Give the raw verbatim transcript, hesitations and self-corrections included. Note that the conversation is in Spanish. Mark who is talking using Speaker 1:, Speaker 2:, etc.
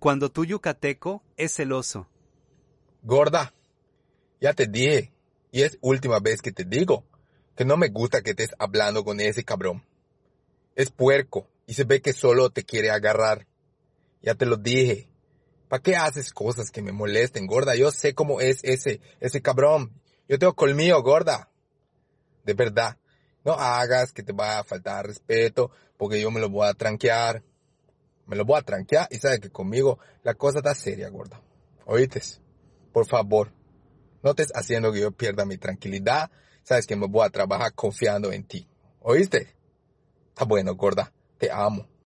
Speaker 1: Cuando tu yucateco es celoso.
Speaker 2: Gorda, ya te dije, y es última vez que te digo, que no me gusta que estés hablando con ese cabrón. Es puerco y se ve que solo te quiere agarrar. Ya te lo dije. ¿Para qué haces cosas que me molesten, gorda? Yo sé cómo es ese, ese cabrón. Yo tengo colmillo, gorda. De verdad. No hagas que te vaya a faltar respeto, porque yo me lo voy a tranquear. Me lo voy a tranquear y sabes que conmigo la cosa está seria, gorda. ¿Oíste? Por favor, no estés haciendo que yo pierda mi tranquilidad. Sabes que me voy a trabajar confiando en ti. ¿Oíste? Está bueno, gorda. Te amo.